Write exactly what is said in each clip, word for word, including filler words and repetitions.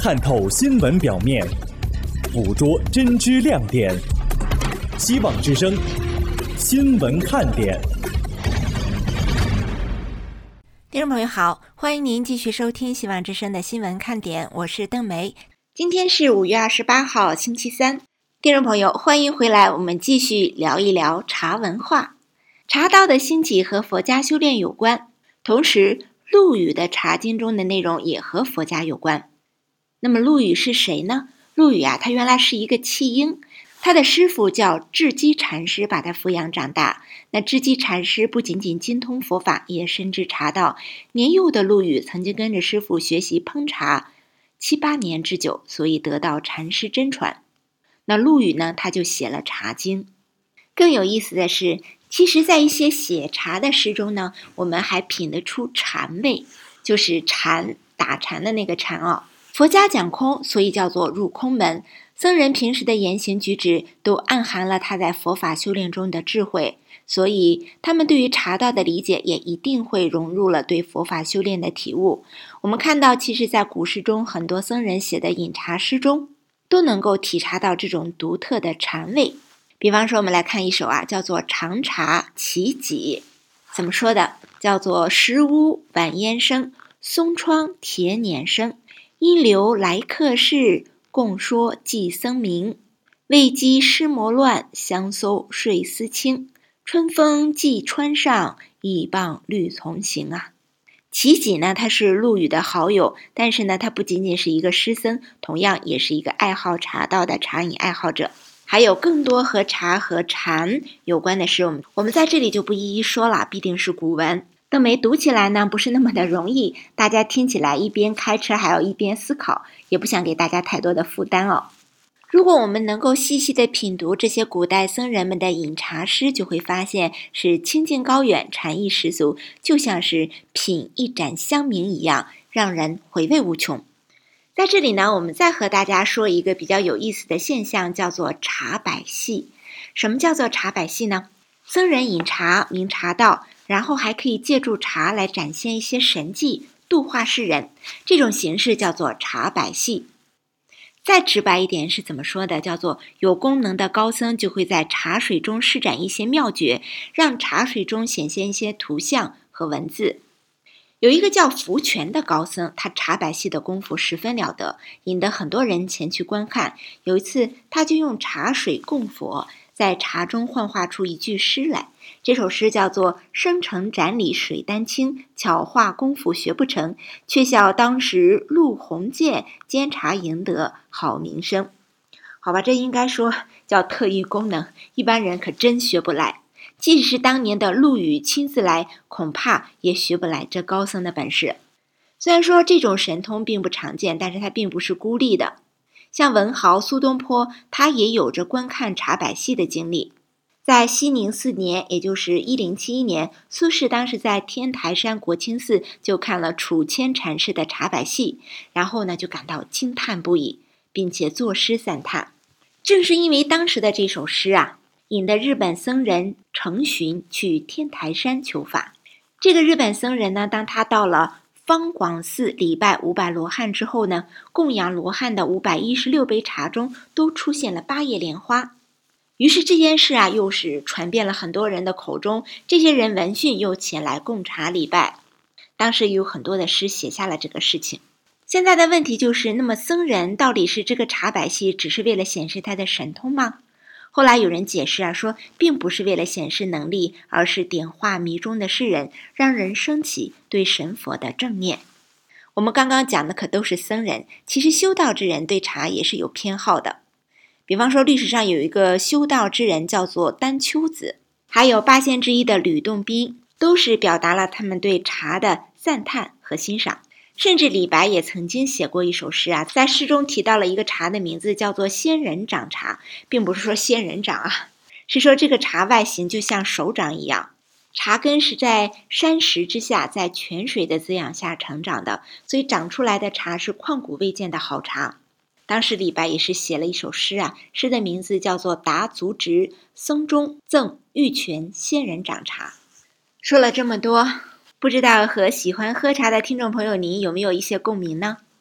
探透新闻表面，捕捉真知亮点。希望之声，新闻看点。 听众朋友好，欢迎您继续收听希望之声的新闻看点，我是邓梅。今天是五月二十八号，星期三。听众朋友，欢迎回来，我们继续聊一聊茶文化。茶道的兴起和佛家修炼有关，同时陆羽的茶经中的内容也和佛家有关。那么陆羽是谁呢？陆羽啊，他原来是一个弃婴，他的师父叫智积禅师，把他抚养长大。那智积禅师不仅仅精通佛法，也深知茶道。年幼的陆羽曾经跟着师父学习烹茶七八年之久，所以得到禅师真传。那陆羽呢，他就写了茶经。更有意思的是，其实在一些写茶的诗中呢，我们还品得出禅味，就是禅打禅的那个禅哦。佛家讲空，所以叫做入空门。僧人平时的言行举止都暗含了他在佛法修炼中的智慧，所以他们对于茶道的理解也一定会融入了对佛法修炼的体悟。我们看到，其实在古诗中，很多僧人写的饮茶诗中都能够体察到这种独特的禅味。比方说我们来看一首啊，叫做《长茶其己》。怎么说的？叫做石屋晚烟生，松窗铁碾声。因流来客市，共说寄僧名。未积诗魔乱，相搜睡思清。春风寄川上，一傍绿丛行啊。其己呢，他是陆羽的好友，但是呢，他不仅仅是一个诗僧，同样也是一个爱好茶道的茶饮爱好者。还有更多和茶和禅有关的诗，我们我们在这里就不一一说了，必定是古文。邓梅读起来呢，不是那么的容易，大家听起来一边开车还要一边思考，也不想给大家太多的负担哦。如果我们能够细细的品读这些古代僧人们的饮茶诗，就会发现是清净高远，禅意十足，就像是品一盏香茗一样，让人回味无穷。在这里呢，我们再和大家说一个比较有意思的现象，叫做茶百戏。什么叫做茶百戏呢？僧人饮茶明茶道，然后还可以借助茶来展现一些神迹，度化世人，这种形式叫做茶百戏。再直白一点是怎么说的？叫做有功能的高僧就会在茶水中施展一些妙诀，让茶水中显现一些图像和文字。有一个叫福全的高僧，他茶百戏的功夫十分了得，引得很多人前去观看。有一次，他就用茶水供佛，在茶中幻化出一句诗来。这首诗叫做生成盏里水丹青，巧画功夫学不成，却笑当时陆鸿渐，煎茶赢得好名声。好吧，这应该说叫特异功能，一般人可真学不来。即使是当年的陆羽亲自来，恐怕也学不来这高僧的本事。虽然说这种神通并不常见，但是它并不是孤立的。像文豪苏东坡，他也有着观看茶百戏的经历。在熙宁四年，也就是一零七一年，苏轼当时在天台山国清寺就看了楚谦禅师的茶百戏，然后呢就感到惊叹不已，并且作诗赞叹。正是因为当时的这首诗啊，引得日本僧人程寻去天台山求法。这个日本僧人呢，当他到了方广寺礼拜五百罗汉之后呢，供养罗汉的五百一十六杯茶中都出现了八叶莲花。于是这件事啊，又是传遍了很多人的口中，这些人闻讯又前来供茶礼拜。当时有很多的诗写下了这个事情。现在的问题就是，那么僧人到底是这个茶百戏只是为了显示他的神通吗？后来有人解释啊，说并不是为了显示能力，而是点化迷中的世人，让人升起对神佛的正念。我们刚刚讲的可都是僧人，其实修道之人对茶也是有偏好的。比方说历史上有一个修道之人叫做丹丘子，还有八仙之一的吕洞宾，都是表达了他们对茶的赞叹和欣赏。甚至李白也曾经写过一首诗啊，在诗中提到了一个茶的名字叫做仙人掌茶，并不是说仙人掌啊，是说这个茶外形就像手掌一样。茶根是在山石之下，在泉水的滋养下成长的，所以长出来的茶是旷古未见的好茶。当时李白也是写了一首诗啊，诗的名字叫做达足直僧中赠玉泉仙人掌茶。说了这么多，不知道和喜欢喝茶的听众朋友您有没有一些共鸣呢？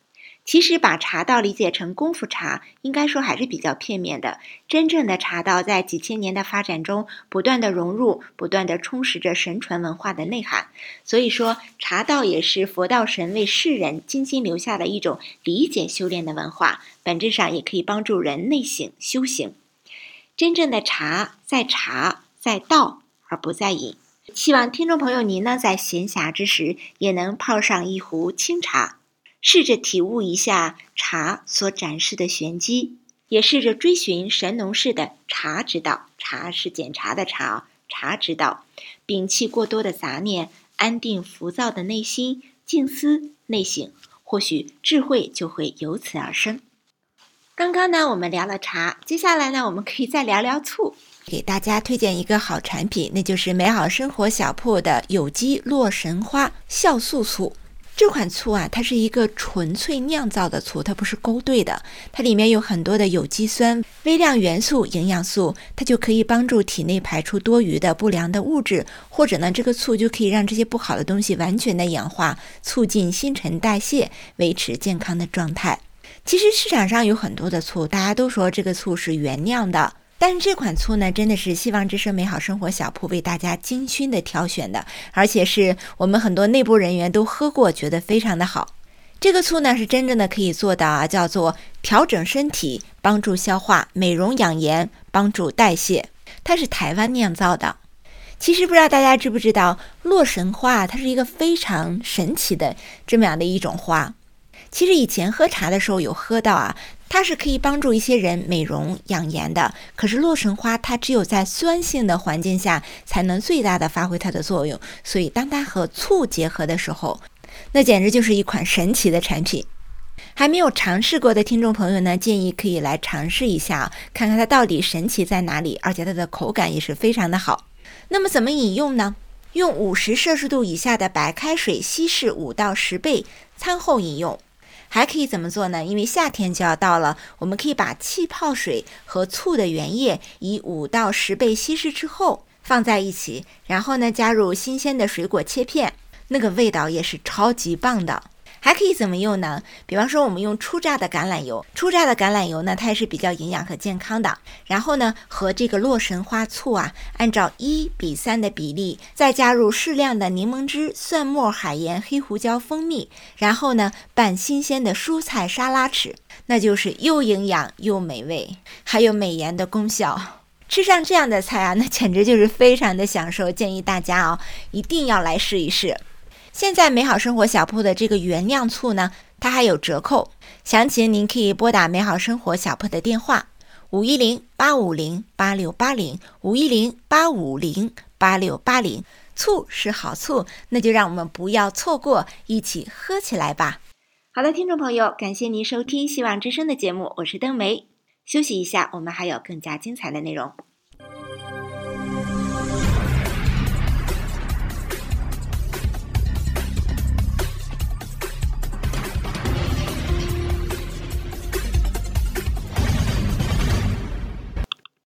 其实把茶道理解成功夫茶，应该说还是比较片面的。真正的茶道在几千年的发展中，不断的融入，不断的充实着神传文化的内涵。所以说，茶道也是佛道神为世人精心留下的一种理解修炼的文化，本质上也可以帮助人内省修行。真正的茶在茶，在道，而不在饮。希望听众朋友您呢，在闲暇之时也能泡上一壶清茶，试着体悟一下茶所展示的玄机，也试着追寻神农氏的茶之道。茶是检查的茶，茶之道。摒弃过多的杂念，安定浮躁的内心，静思内省，或许智慧就会由此而生。刚刚呢，我们聊了茶，接下来呢，我们可以再聊聊醋。给大家推荐一个好产品，那就是美好生活小铺的有机洛神花酵素醋。这款醋啊，它是一个纯粹酿造的醋，它不是勾兑的，它里面有很多的有机酸、微量元素、营养素，它就可以帮助体内排出多余的不良的物质，或者呢，这个醋就可以让这些不好的东西完全的氧化，促进新陈代谢，维持健康的状态。其实市场上有很多的醋，大家都说这个醋是原酿的，但是这款醋呢，真的是希望之声美好生活小铺为大家精心的挑选的，而且是我们很多内部人员都喝过，觉得非常的好。这个醋呢，是真正的可以做到啊，叫做调整身体，帮助消化，美容养颜，帮助代谢。它是台湾酿造的。其实不知道大家知不知道，洛神花它是一个非常神奇的这么样的一种花。其实以前喝茶的时候有喝到啊，它是可以帮助一些人美容养颜的。可是洛神花它只有在酸性的环境下才能最大的发挥它的作用，所以当它和醋结合的时候，那简直就是一款神奇的产品。还没有尝试过的听众朋友呢，建议可以来尝试一下，看看它到底神奇在哪里，而且它的口感也是非常的好。那么怎么饮用呢？用五十摄氏度以下的白开水稀释五到十倍，餐后饮用。还可以怎么做呢？因为夏天就要到了，我们可以把气泡水和醋的原液以五到十倍稀释之后放在一起，然后呢加入新鲜的水果切片，那个味道也是超级棒的。还可以怎么用呢？比方说我们用初榨的橄榄油，初榨的橄榄油呢，它也是比较营养和健康的。然后呢，和这个洛神花醋啊，按照一比三的比例，再加入适量的柠檬汁、蒜末、海盐、黑胡椒、蜂蜜，然后呢，拌新鲜的蔬菜沙拉吃，那就是又营养又美味，还有美颜的功效。吃上这样的菜啊，那简直就是非常的享受，建议大家哦，一定要来试一试。现在美好生活小铺的这个原酿醋呢，它还有折扣，详情您可以拨打美好生活小铺的电话五一零八五零八六八零 五一零八五零八六八零。醋是好醋，那就让我们不要错过，一起喝起来吧。好的，听众朋友，感谢您收听希望之声的节目，我是登梅。休息一下，我们还有更加精彩的内容。